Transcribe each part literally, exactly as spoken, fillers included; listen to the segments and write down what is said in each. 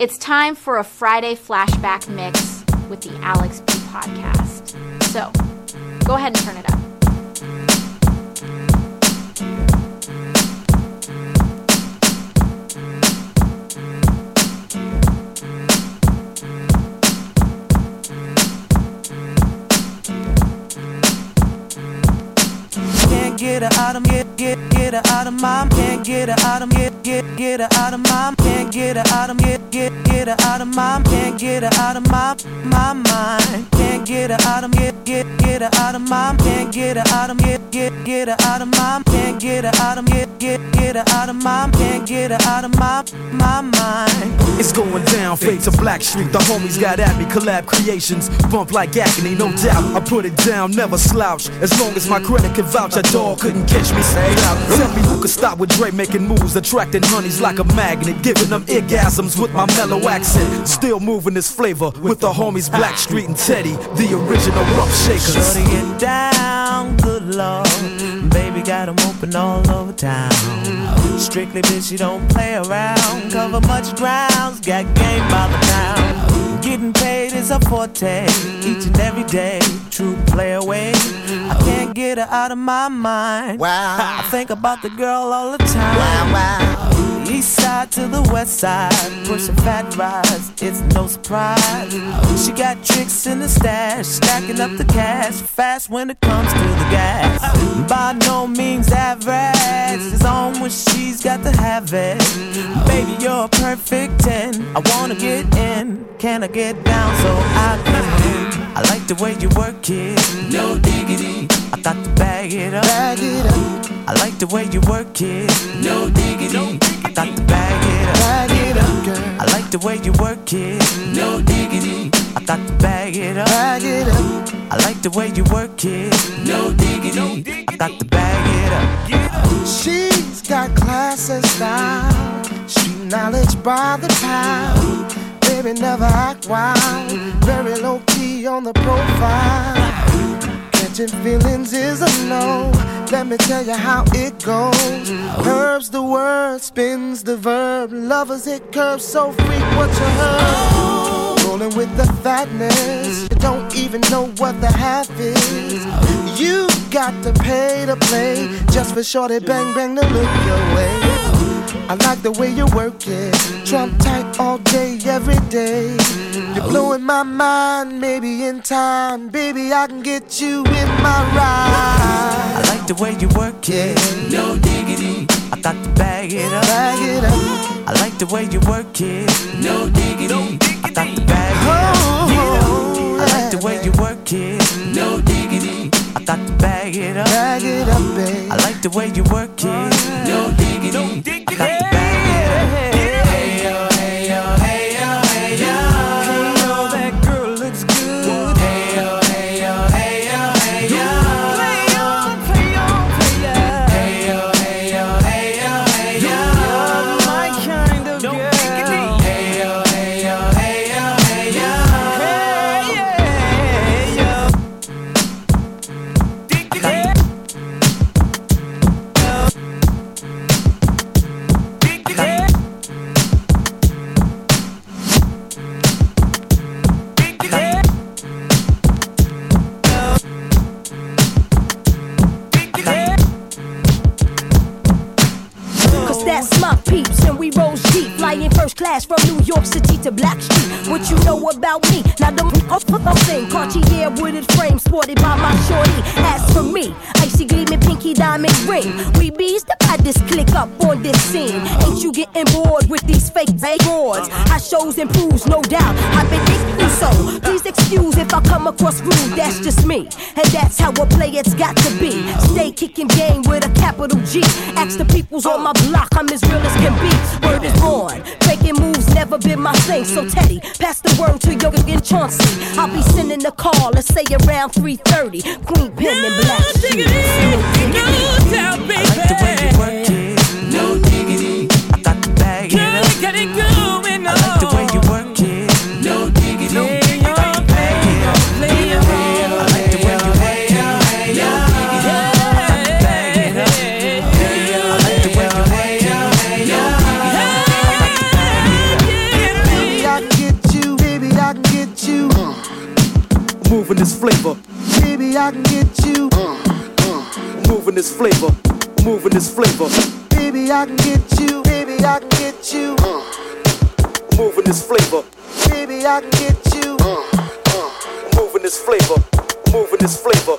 It's time for a Friday flashback mix with the Alex B Podcast. So, go ahead and turn it up. Get her out of get get get her out of my can't get her out of get get get her out of my can't get her out of get get get her out of my can't get her out of my my mind can't get her out of get get get her out of my can't get her out of get get get her out of my can't get her out of get get get her out of my can't get her out of my my mind. It's going down, fade to Black Street. The homies got at me, collab creations, bump like acne, no doubt. I put it down, never slouch. As long as my credit can vouch, a dog couldn't catch me. Say out. Tell me who could stop with Dre making moves, attracting honeys like a magnet, giving them orgasms with my mellow accent. Still moving this flavor with the homies Black Street and Teddy, the original rough shakers. Shorty get down, good lord. Baby got 'em open all over town. Strictly bitch, you don't play around. Cover much grounds, got game by the pound. Getting paid is a forte, each and every day. True play away. I can't get her out of my mind. Wow. I think about the girl all the time. Wow, wow. East side to the west side, pushing fat rides, it's no surprise. She got tricks in the stash, stacking up the cash, fast when it comes to the gas. By no means average, it's on when she's got to have it. Baby, you're a perfect ten, I wanna get in, can I get down so I can win? I like the way you work it, no diggity, I got to bag it up. Bag it up. I like the way you work it, no diggity, I got to bag it up. Bag it up, girl. I like the way you work it, no diggity, I got to bag it up. Bag it up. I like the way you work it, no diggity, I got to bag it up. She's got class and style, street knowledge by the pound. Baby never act wild, very low key on the profile. Catching feelings is a no. Let me tell you how it goes. Herbs the word, spins the verb. Lovers hit curves so freak what you heard. Rolling with the fatness, you don't even know what the half is. You got to pay to play, just for shorty bang bang to look your way. I like the way you work it, Trump tight all day, every day. You're blowing my mind, maybe in time, baby I can get you in my ride. I like the way you work it, no diggity, I got to bag it up. Bag it up. I like the way you work it, no diggity, I got to bag it up. I like the way you work it, no diggity, I got to bag it up. Bag it up, babe. I like the way you work it, no diggity, I got to bag it up. Hey yo, hey yo, hey yo, hey yo. Hey yo, that girl looks good. Hey yo, hey yo, hey yo, hey yo. Play on, play on, play on. Hey yo, hey yo, hey yo, hey yo. You're my kind of girl. Hey yo, hey yo, hey yo, hey yo. Hey yo, hey yo. That's my peeps, and we rose deep, flying first class from New York City to Black Street. What you know about me? Now the I'm saying Cartier wooded frame sported by my shorty. As for me, icy gleaming pinky diamond ring. We bees the baddest click up on this scene. Ain't you getting bored with these fake awards? Our shows improves, no doubt. I've been thinking so. Please excuse if I come across rude. That's just me, and that's how a play it's got to be. Stay kicking game with a capital G. Ask the peoples on my block. I'm as real as can be, word is born. Faking moves never been my thing. So Teddy, pass the word to Yoga and Chauncey. I'll be sending a call, let's say around three thirty. Queen Pen and Black Street. No doubt, baby. I like the way you work it, no diggity, I got to bag it up. Girl, got it going on. I like the way you work it, no diggity, I got to bag it up. I like the way you work it, no diggity, I got to bag it up. I like the way you work it, no diggity, I got to bag it up. flavor. Baby, I can get you. Uh, uh, moving this flavor, moving this flavor. Baby, I can get you. Baby, I can get you. Uh, moving this flavor. Baby, I can get you. Uh, uh, moving this flavor, moving this flavor.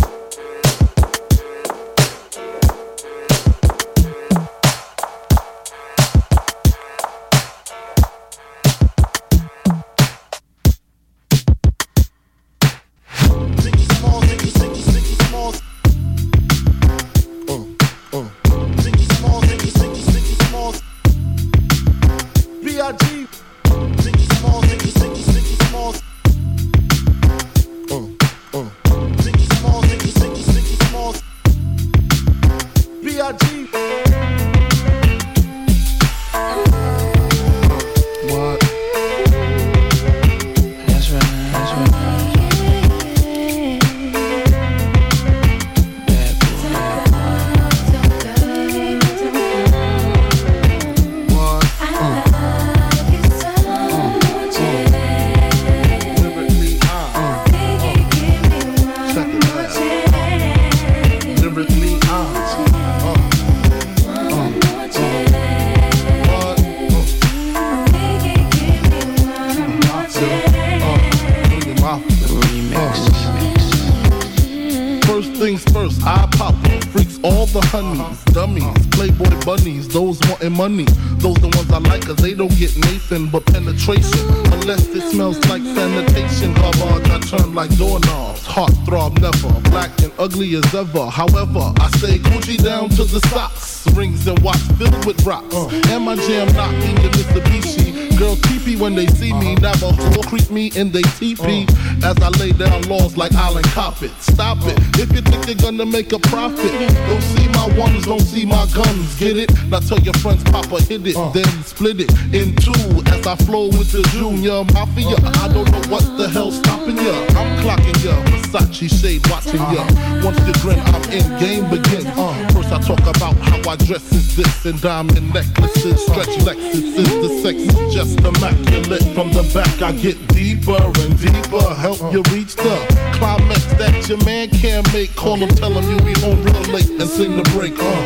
Money, those the ones I like, cause they don't get Nathan but penetration. Unless it smells like sanitation. Garbage, I turn like doorknobs. Heart throb never, black and ugly as ever. However, I stay Gucci down to the socks. Rings and watch filled with rocks. Uh. And my jam knocking your Mitsubishi. Girls teepee when they see me. Never will creep me in they teepee. Uh. As I lay down laws like Island Coppet. Stop uh. it, if you think you're gonna make a profit. Don't see my ones, don't see my guns. Get it? Now tell your friends Papa hit it, uh. then split it in two. As I flow with the Junior Mafia. uh. I don't know what the hell's stopping ya. I'm clocking ya, Versace shade watching ya. Once you grin, I'm in, game begins. uh. First I talk about how I dress is this, and diamond necklaces, stretch Lexuses. The sex is just immaculate. From the back I get deeper and deeper. Help you reach the climax that your man can't make. Call him, tell him you be home real late and sing the break. uh.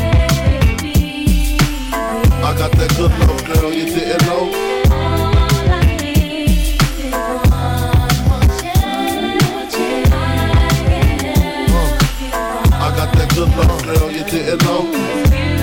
I got that good love, girl, you didn't know. I got that good love, girl, you didn't know.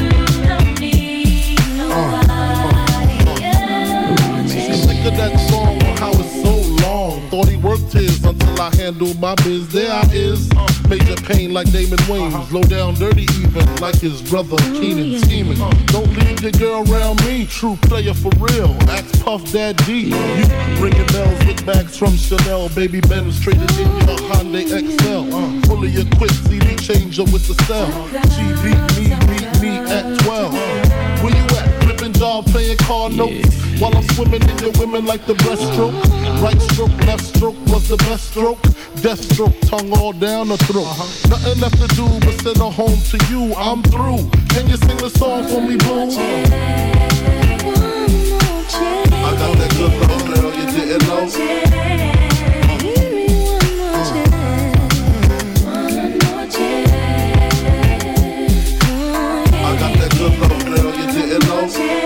Sick of that song, how it's so long. Thought he worked his until I handled my biz. There I is, uh, major pain like Damon Wayans. Uh-huh. Low down dirty even like his brother Keenan scheming. Uh, don't leave your girl around me, true player for real. Ask Puff Daddy. You ringing bells with bags from Chanel. Baby Benz traded in your Hyundai X L. Uh, fully equipped C D changer with the cell. She beat me, beat me at twelve. Where you at? Flipping job, playing car notes. Yeah. While I'm swimming in your women like the breaststroke. Right stroke, left stroke was the best stroke. Death stroke, tongue all down the throat. Uh-huh. Nothing left to do but send her home to you. I'm through. Can you sing the song for me, boo? I got that good love, girl, you didn't know. I got that good love, girl, you didn't know.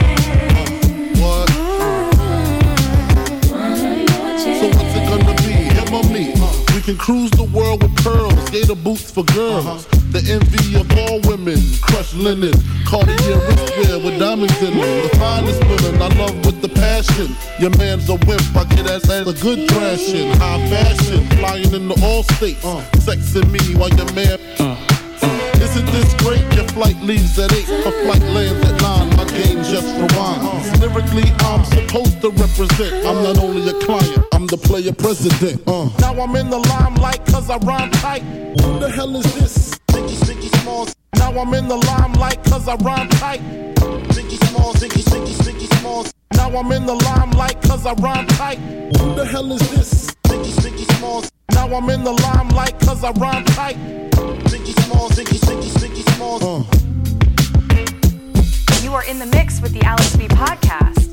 Can cruise the world with pearls, gator boots for girls. Uh-huh. The envy of all women, crushed linen, Cartier wristwear with diamonds in them. The finest women I love with the passion. Your man's a wimp, I get as a good thrashing. High fashion, flying in the all states, uh. sexing me while your man. Uh. Isn't this great? Your flight leaves at eight, her flight lands at nine. My game just rewinds. Lyrically, I'm supposed to represent. I'm not only a client, I'm the player president. Uh. Now I'm in the limelight cause I rhyme tight. Who the hell is this? Ziggy, Ziggy Smalls. Now I'm in the limelight cause I rhyme tight. Ziggy Smalls, Ziggy, Ziggy, Ziggy Smalls. Now I'm in the limelight cause I rhyme tight. Who the hell is this? Ziggy, Ziggy Smalls. Now I'm in the limelight cause I rhyme tight. Ziggy Smalls, Ziggy, Ziggy, Ziggy Smalls. Uh. You are in the mix with the Alex B Podcast.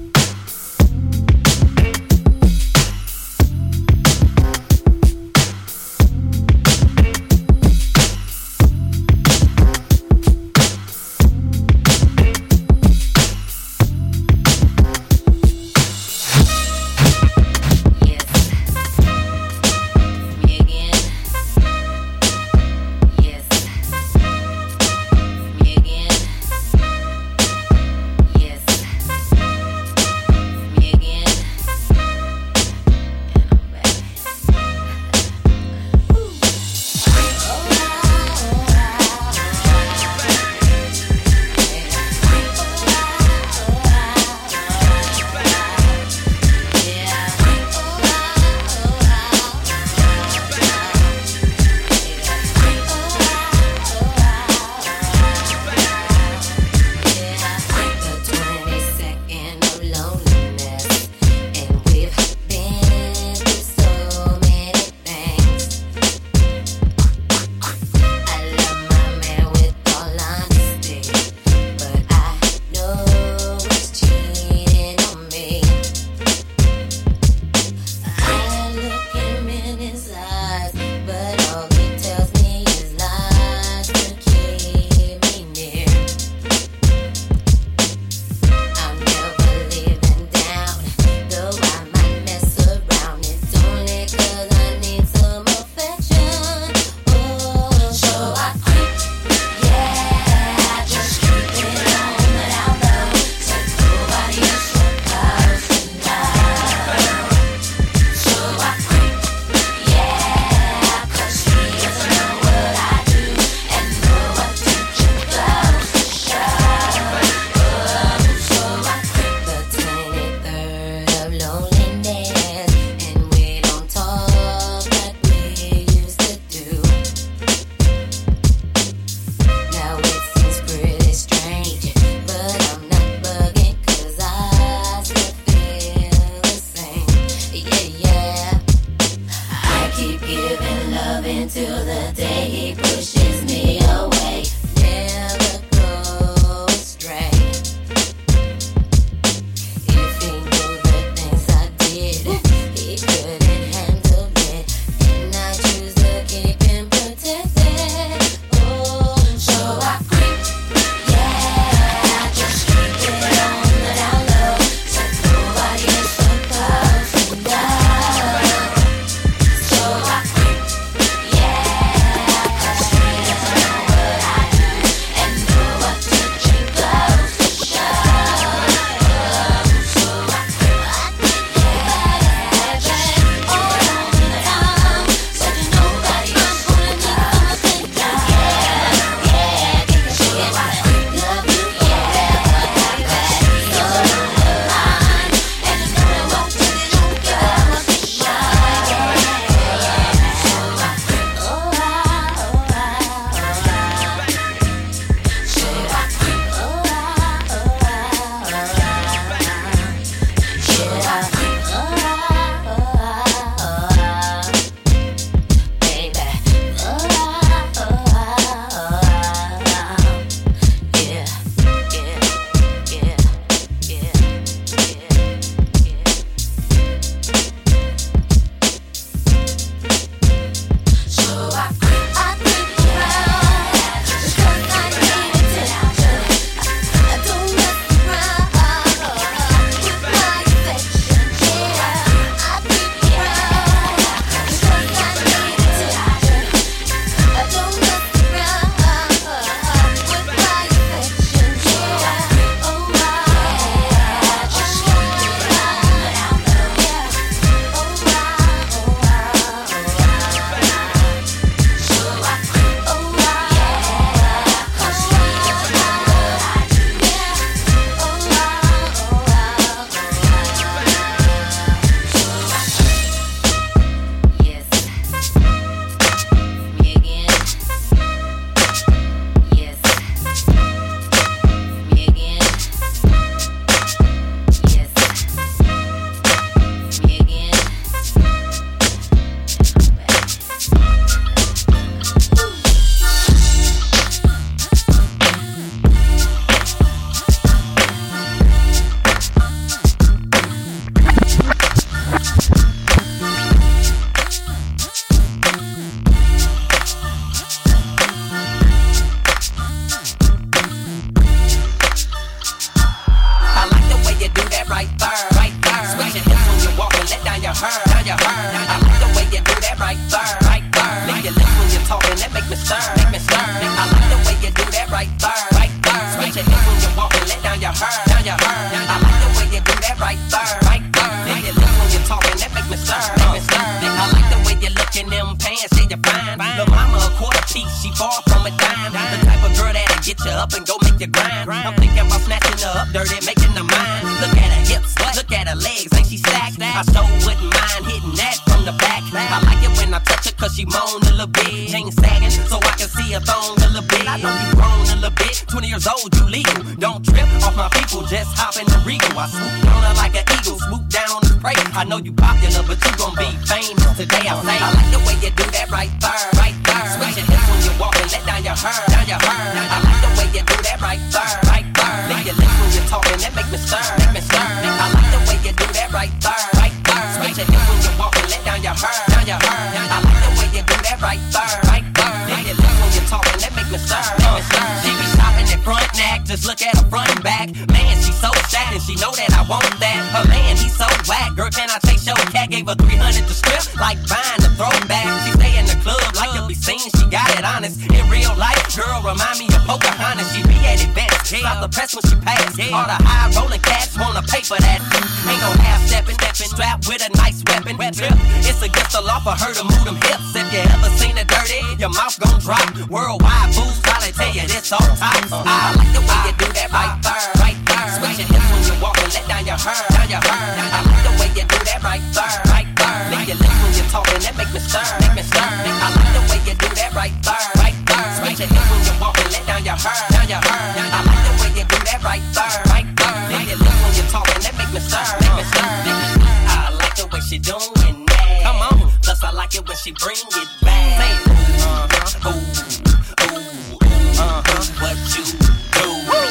I'm thinking about snatching her up, dirty, making her mine. Look at her hips, look at her legs, ain't she stacked? I so wouldn't mind hitting that from the back. I like it when I touch her cause she moan a little bit. Chain sagging so I can see her thong a little bit. I know you grown a little bit, twenty years old, you legal. Don't trip off my people, just hop in the Regal. I swoop on her like an eagle, swoop down and spray. I know you popular, but you gon' be famous today. I say, I like the way you do that right there, right there. Switch your hips when you walk and let down your hair, down your hair. I like the way you do that right there, right there. Lick your lips when you're talking, that make me stir, make me stir. I like the way you do that right there, right there. Switch your hips when you walk and let down your hair, down your hair. I like the way you do that right there, right there. Lick your lips when you're talking, that make me stir, make me stir. She be shopping at front neck, just look at her front and back. Man, she so sad and she know that I want that. Her man, he so whack. Girl, can I take your cat? Gave her three hundred to strip, like buying the throwback. She stay in the club like to be seen, she got it honest. In real life, girl, remind me of Pocahontas. She be at events, stop the press when she pass. All the high rolling cats wanna pay for that. Ain't no half stepping, strapped with a nice weapon. Trip, it's against the law for her to move them hips. If you ever seen it dirty, your mouth gon' drop. Worldwide fools probably tell you this all time. I like the way you do that right there, right there. Switch your hips when you walk and let down your hair, down your hair. I like the way you do that right there, right there. Lick your lips when you're talking, that make me stir, make me stir. I like the way you do that right there, right there. Switch your hips when you walk and let down your hair, down your hair. I like the way you do that right there, right there. Lick your lips when you're talking, that make me stir, make me stir. I like the way she doing that. Come on. Plus I like it when she bring it back. Say it. Uh-huh. Ooh, ooh, ooh. Uh-huh. What you do?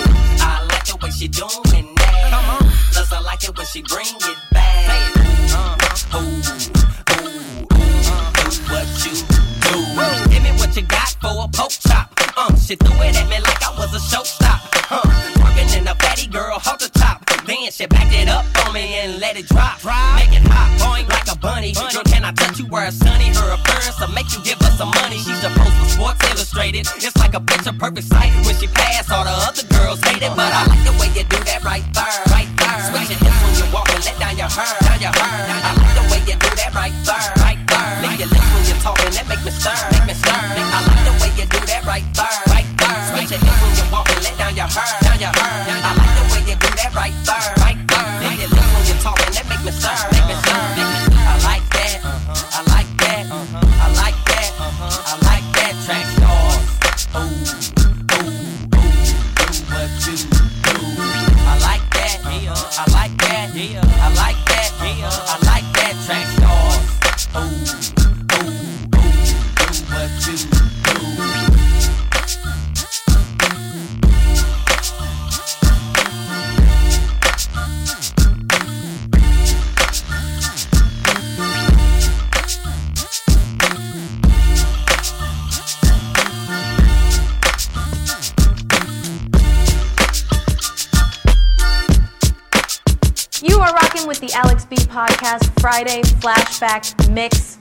I like the way she doing that. Come on. Plus I like it when she bring it back. Say it. Uh-huh. Ooh, ooh, ooh. Uh-huh. What you do? Give me what you got for a poke chop. Uh, she threw it at me like I was a showstop. Huh. Working in a fatty girl, hold the top. Then she backed it up on me and let it drop. Make it hot, boing like a bunny. Girl, can I touch you where it's sunny? Her appearance will make you give her some money. She's supposed to Sports Illustrated. It's like a picture perfect sight. When she pass, all the other girls hate it. But I like the way you do that right there, right there. Switch your hips when you walk and let down your hair, down your hair. I like the way you do that right there, right there. Lick your lips when you're talking, that make me stir, make me stir. I like the way you do that right there, right there. Switch your hips when you walk and let down your hair, down your hair. I like the way you do that right there, right there. Lick your lips when you're talking, that make me stir, make me stir. I like that, I like that, I like that, I like that track stars. Ooh, ooh, ooh, ooh, what you do? I like that, I like that, I like that, I like that track stars. Ooh, ooh, ooh, ooh, what you do? You are rocking with the Alex B Podcast Friday Flashback Mix.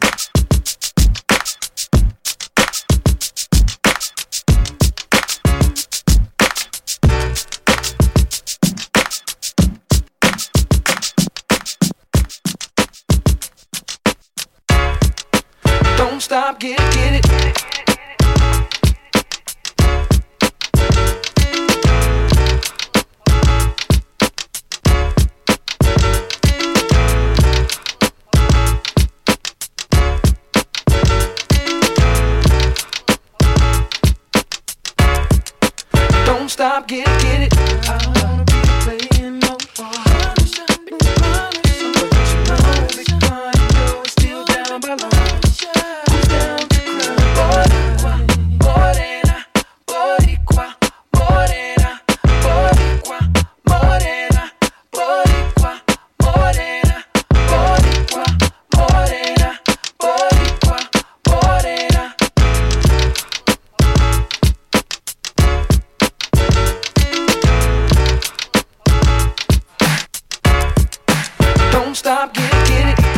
Don't stop, get it, get it. Don't stop, get it, get it. I don't wanna be playing no more. But you know, big fun, you know, still down by long. Who's down to cry? Morena, Boricua, Morena, Boricua, Morena, Boricua, Morena, Boricua, Morena, Boricua, Morena. Don't stop, get it, get it.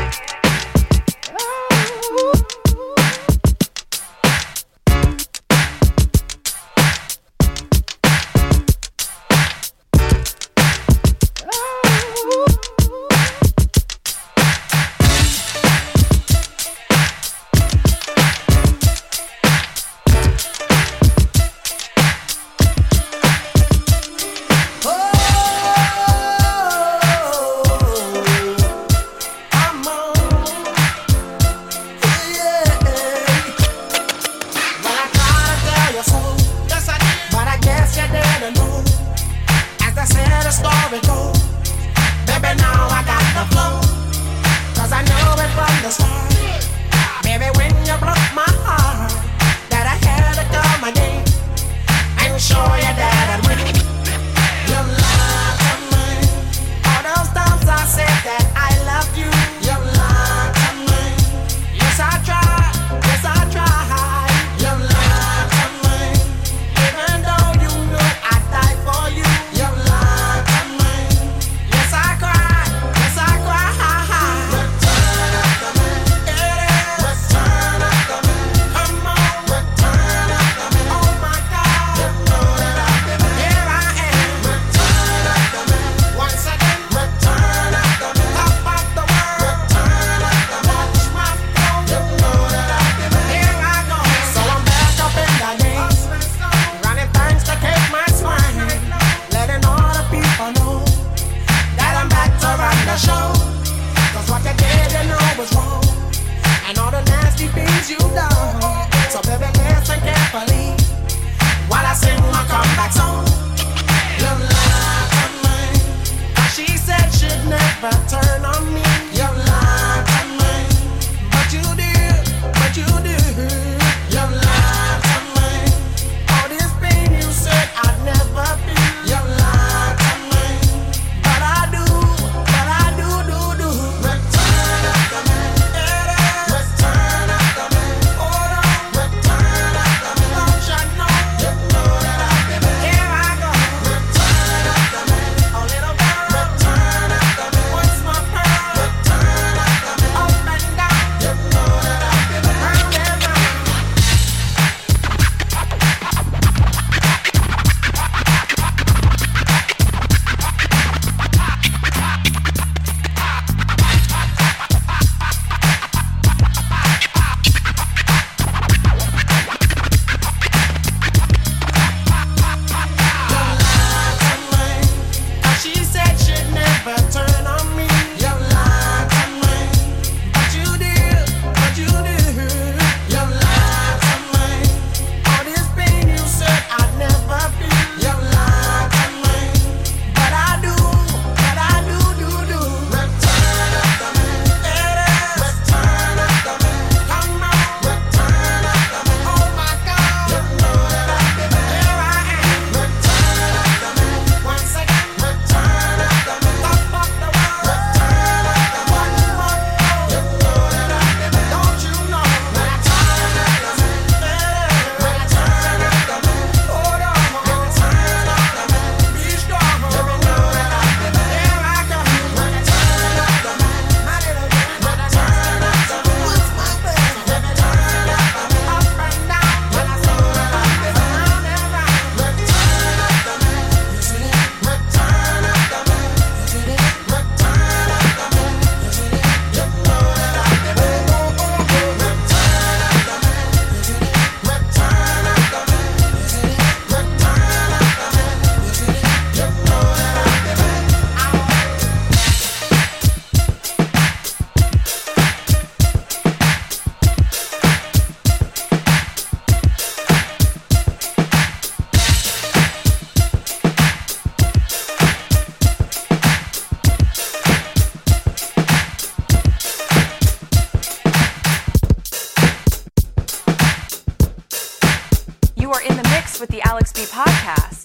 mix with the Alex B Podcast.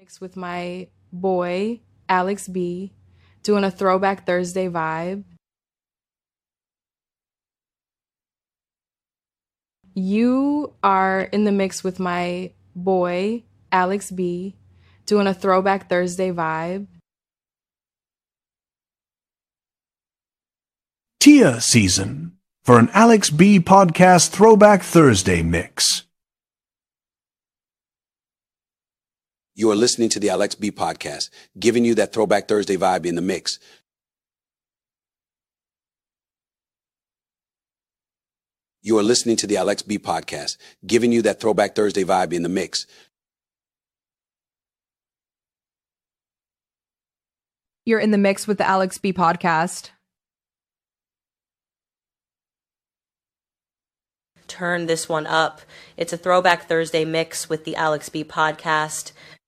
Mixed with my boy, Alex B, doing a Throwback Thursday vibe. You are in the mix with my boy, Alex B, doing a Throwback Thursday vibe. Tia season for an Alex B podcast Throwback Thursday mix. You are listening to the Alex B podcast, giving you that Throwback Thursday vibe in the mix. You are listening to the Alex B podcast, giving you that Throwback Thursday vibe in the mix. You're in the mix with the Alex B podcast. Turn this one up. It's a Throwback Thursday mix with the Alex B podcast.